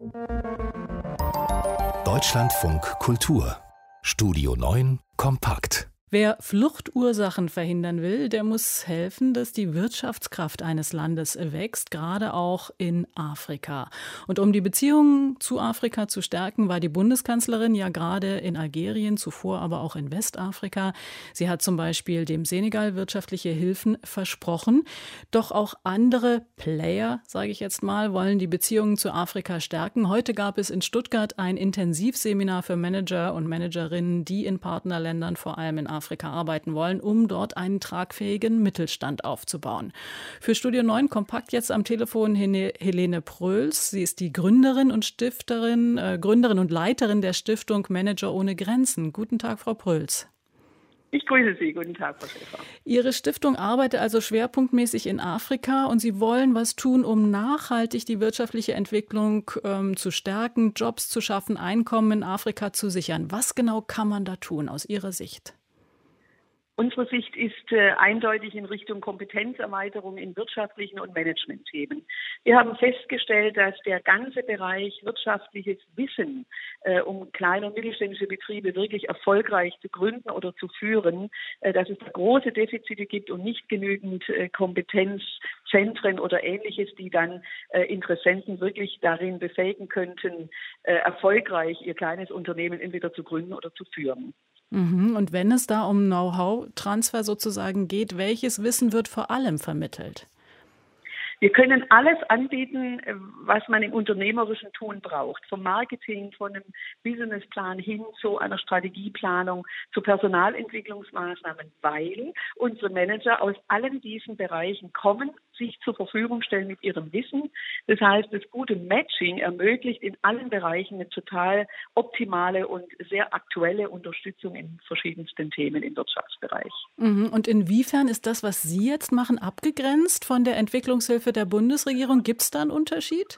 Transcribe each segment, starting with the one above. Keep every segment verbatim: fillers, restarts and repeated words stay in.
Deutschlandfunk Kultur Studio neun Kompakt. Wer Fluchtursachen verhindern will, der muss helfen, dass die Wirtschaftskraft eines Landes wächst, gerade auch in Afrika. Und um die Beziehungen zu Afrika zu stärken, war die Bundeskanzlerin ja gerade in Algerien, zuvor aber auch in Westafrika. Sie hat zum Beispiel dem Senegal wirtschaftliche Hilfen versprochen. Doch auch andere Player, sage ich jetzt mal, wollen die Beziehungen zu Afrika stärken. Heute gab es in Stuttgart ein Intensivseminar für Manager und Managerinnen, die in Partnerländern, vor allem in Afrika, Afrika arbeiten wollen, um dort einen tragfähigen Mittelstand aufzubauen. Für Studio neun Kompakt jetzt am Telefon Helene Pröls. Sie ist die Gründerin und Stifterin, äh, Gründerin und Leiterin der Stiftung Manager ohne Grenzen. Guten Tag, Frau Pröls. Ich grüße Sie. Guten Tag, Frau Schäfer. Ihre Stiftung arbeitet also schwerpunktmäßig in Afrika und Sie wollen was tun, um nachhaltig die wirtschaftliche Entwicklung ähm, zu stärken, Jobs zu schaffen, Einkommen in Afrika zu sichern. Was genau kann man da tun aus Ihrer Sicht? Unsere Sicht ist äh, eindeutig in Richtung Kompetenzerweiterung in wirtschaftlichen und Managementthemen. Wir haben festgestellt, dass der ganze Bereich wirtschaftliches Wissen, äh, um kleine und mittelständische Betriebe wirklich erfolgreich zu gründen oder zu führen, äh, dass es da große Defizite gibt und nicht genügend äh, Kompetenzzentren oder Ähnliches, die dann äh, Interessenten wirklich darin befähigen könnten, äh, erfolgreich ihr kleines Unternehmen entweder zu gründen oder zu führen. Und wenn es da um Know-how-Transfer sozusagen geht, welches Wissen wird vor allem vermittelt? Wir können alles anbieten, was man im unternehmerischen Tun braucht. Vom Marketing, von einem Businessplan hin zu einer Strategieplanung, zu Personalentwicklungsmaßnahmen, weil unsere Manager aus allen diesen Bereichen kommen, sich zur Verfügung stellen mit ihrem Wissen. Das heißt, das gute Matching ermöglicht in allen Bereichen eine total optimale und sehr aktuelle Unterstützung in verschiedensten Themen im Wirtschaftsbereich. Und inwiefern ist das, was Sie jetzt machen, abgegrenzt von der Entwicklungshilfe der Bundesregierung? Gibt es da einen Unterschied?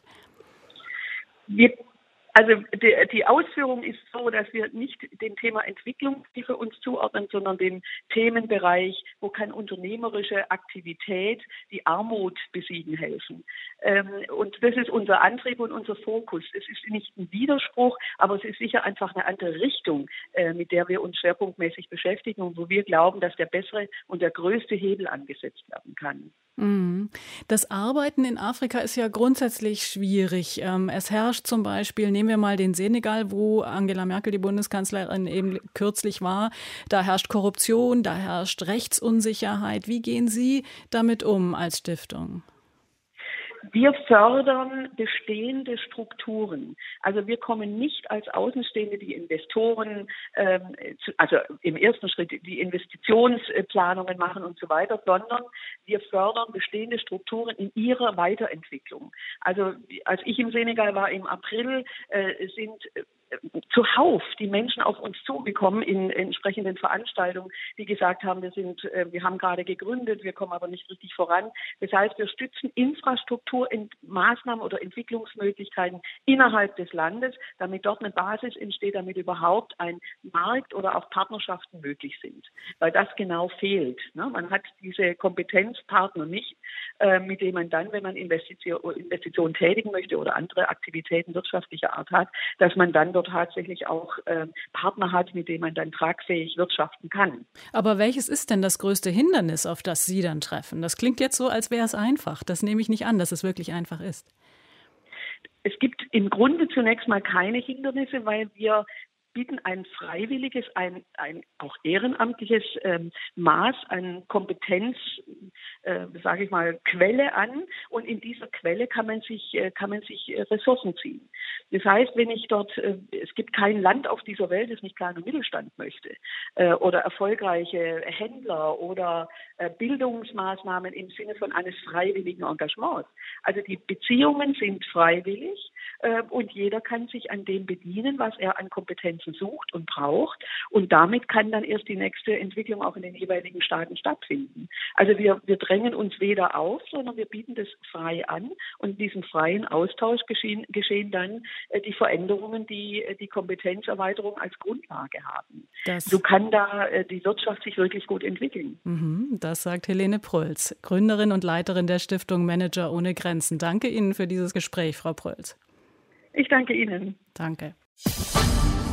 Wir Also die, die Ausführung ist so, dass wir nicht dem Thema Entwicklungshilfe uns zuordnen, sondern dem Themenbereich, wo kann unternehmerische Aktivität die Armut besiegen helfen. Ähm, und das ist unser Antrieb und unser Fokus. Es ist nicht ein Widerspruch, aber es ist sicher einfach eine andere Richtung, äh, mit der wir uns schwerpunktmäßig beschäftigen und wo wir glauben, dass der bessere und der größte Hebel angesetzt werden kann. Das Arbeiten in Afrika ist ja grundsätzlich schwierig. Es herrscht zum Beispiel, nehmen wir mal den Senegal, wo Angela Merkel, die Bundeskanzlerin, eben kürzlich war. Da herrscht Korruption, da herrscht Rechtsunsicherheit. Wie gehen Sie damit um als Stiftung? Wir fördern bestehende Strukturen. Also wir kommen nicht als Außenstehende, die Investoren, ähm, zu, also im ersten Schritt die Investitionsplanungen machen und so weiter, sondern wir fördern bestehende Strukturen in ihrer Weiterentwicklung. Also als ich im Senegal war im April, äh, sind äh, zuhauf die Menschen auf uns zugekommen in entsprechenden Veranstaltungen, die gesagt haben, wir sind, äh, wir haben gerade gegründet, wir kommen aber nicht richtig voran. Das heißt, wir stützen Infrastruktur in Maßnahmen oder Entwicklungsmöglichkeiten innerhalb des Landes, damit dort eine Basis entsteht, damit überhaupt ein Markt oder auch Partnerschaften möglich sind. Weil das genau fehlt. Ne? Man hat diese Kompetenzpartner nicht, äh, mit denen man dann, wenn man Investition, Investitionen tätigen möchte oder andere Aktivitäten wirtschaftlicher Art hat, dass man dann dort tatsächlich auch äh, Partner hat, mit denen man dann tragfähig wirtschaften kann. Aber welches ist denn das größte Hindernis, auf das Sie dann treffen? Das klingt jetzt so, als wäre es einfach. Das nehme ich nicht an, dass es wirklich einfach ist. Es gibt im Grunde zunächst mal keine Hindernisse, weil wir bieten ein freiwilliges, ein, ein auch ehrenamtliches ähm, Maß an Kompetenz, äh, sage ich mal, Quelle an. Und in dieser Quelle kann man sich, äh, kann man sich äh, Ressourcen ziehen. Das heißt, wenn ich dort, äh, es gibt kein Land auf dieser Welt, das nicht kleiner Mittelstand möchte, äh, oder erfolgreiche Händler oder äh, Bildungsmaßnahmen im Sinne von eines freiwilligen Engagements. Also die Beziehungen sind freiwillig äh, und jeder kann sich an dem bedienen, was er an Kompetenzen sucht und braucht. Und damit kann dann erst die nächste Entwicklung auch in den jeweiligen Staaten stattfinden. Also wir, wir drängen uns weder auf, sondern wir bieten das frei an. Und in diesem freien Austausch geschehen, geschehen dann äh, die Veränderungen, die äh, die Kompetenzerweiterung als Grundlage haben. Das so kann da äh, die Wirtschaft sich wirklich gut entwickeln. Das sagt Helene Pröls, Gründerin und Leiterin der Stiftung Manager ohne Grenzen. Danke Ihnen für dieses Gespräch, Frau Pröls. Ich danke Ihnen. Danke.